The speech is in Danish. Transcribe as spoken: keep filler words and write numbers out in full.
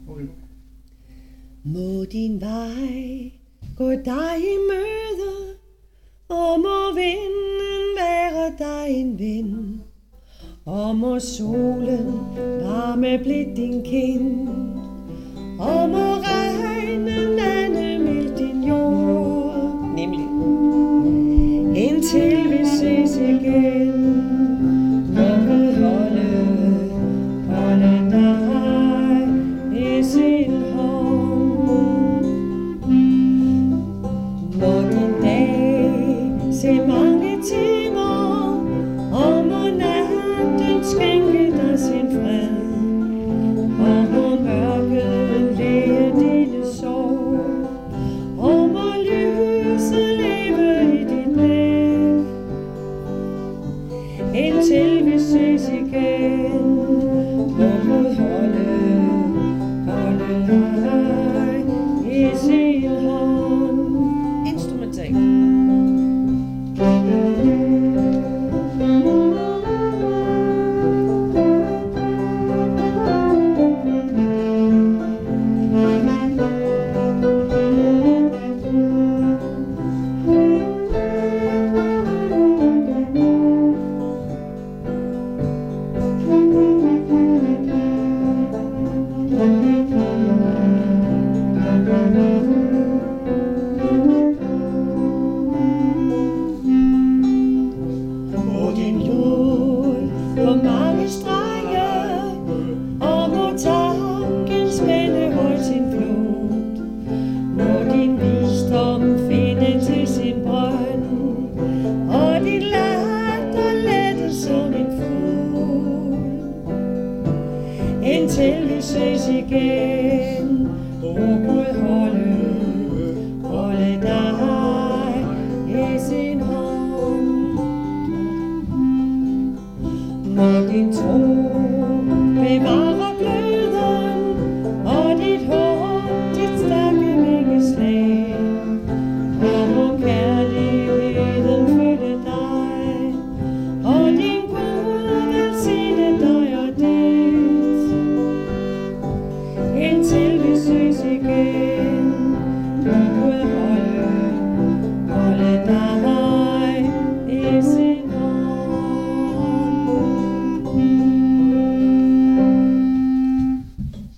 Okay. Må din vej gå dig i møde, og må vinden være dig en ven, og må solen varme blidt din kind, og må regnen lande mildt din jord, nemlig indtil vi ses igen. Må Gud holde, holde dig i sin hånd. Må din dag se mange timer, og må natten skænke dig sin fred, og må mørket læge dine sår, og må lyset leve i dit liv, indtil vi ses igen. Må Gud holde, holde dig i sin hånd. Instrumental. Må din lod på mange strenge, og må tankens vende holde sin flod. Må din visdom finde til sin brønd, og din latter lette som en fugl, indtil vi ses igen. Må Gud holde, holde dig i sin hånd. Må din tro bevare gløden, og dit håb, dit stærke vingeslag, og må kærligheden fylde dig, og din Gud velsigne dig og dit, indtil vi ses igen.